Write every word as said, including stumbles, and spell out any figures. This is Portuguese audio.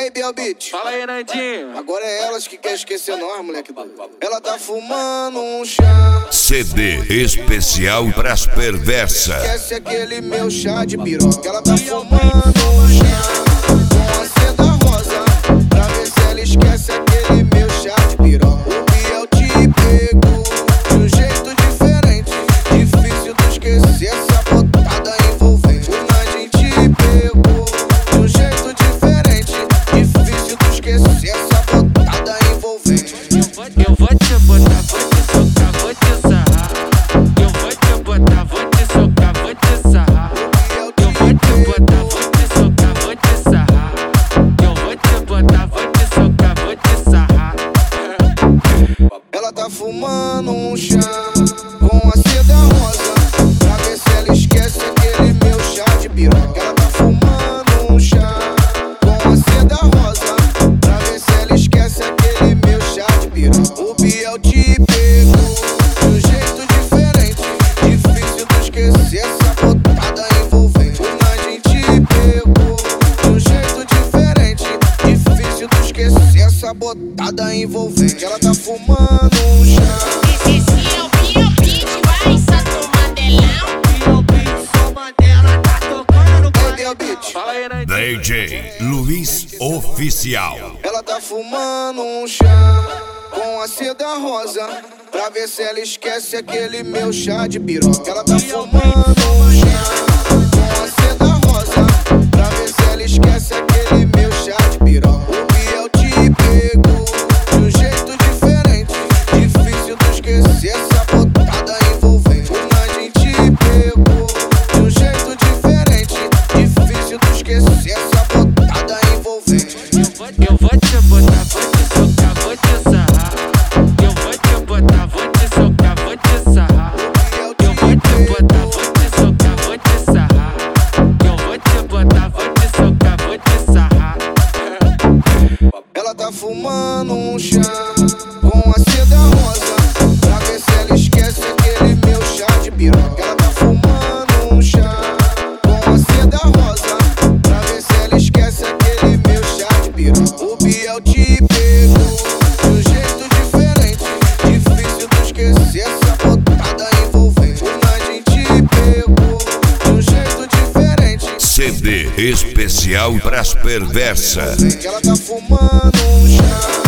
Ei, Biel Beat. Fala aí, Nandinho. Agora é elas que quer esquecer nós, moleque doido. Ela tá fumando um chá. C D especial pras perversas. Esquece aquele meu chá de piroca. Ela tá fumando um chá com a seda rosa, pra ver se ela esquece aquele meu chá de piroca. O Biel te pegou de um jeito diferente, difícil de esquecer essa botada envolvente. O Nandinho te pegou de um jeito diferente, difícil de esquecer essa botada envolvente. Eu vou te botar, vou te socar, vou te sarrar. Eu vou te botar, vou te socar, vou te sarrar. Eu vou te botar, vou te socar, vou te sarrar. Eu vou te botar, vou te socar, vou te sarrar. Ela tá fumando um chá com a seda rosa, pra ver se ela esquece aquele meu chá de piroca. Ela tá fumando um chá com a seda rosa, pra ver se ela esquece aquele meu chá de piroca. O Biel te pegou de um jeito diferente, difícil de esquecer essa botada envolvente. O Nandinho te pegou de um jeito diferente, difícil de esquecer essa botada envolvente. Ela tá fumando um chá. Esse é o Biel Beat, vai, Santo Mandelão. Biel Beat, sou Mandela, tá tocando no Ei, Biel Beat. Fala aí, Nandinho. D J Luiz Oficial. Ela tá fumando um chá com a seda rosa, pra ver se ela esquece aquele meu chá de piroca. Ela tá fumando um chá com a seda rosa, pra ver se ela esquece aquele meu chá de piroca. O Biel te pegou de um jeito diferente, difícil de esquecer essa botada envolvente. O Nandinho te pegou de um jeito diferente, difícil de esquecer essa botada envolvente. Eu vou te botar, vou te socar, vou te sarrar. Eu vou te botar, vou te socar, vou te sarrar. Eu vou te botar, vou te socar, vou te sarrar. Eu vou te botar, vou te socar, vou te sarrar. Ela tá fumando um chá com a seda rosa, pra ver se ela esquece aquele meu chá de piroca. Ela tá fumando um chá com a seda rosa, pra ver se ela esquece aquele meu chá de piroca. O Biel te pegou de um jeito diferente, difícil de esquecer essa botada envolvente. O Nandinho te pegou de um jeito diferente, C D especial pras perversas. ela tá fumando um chá.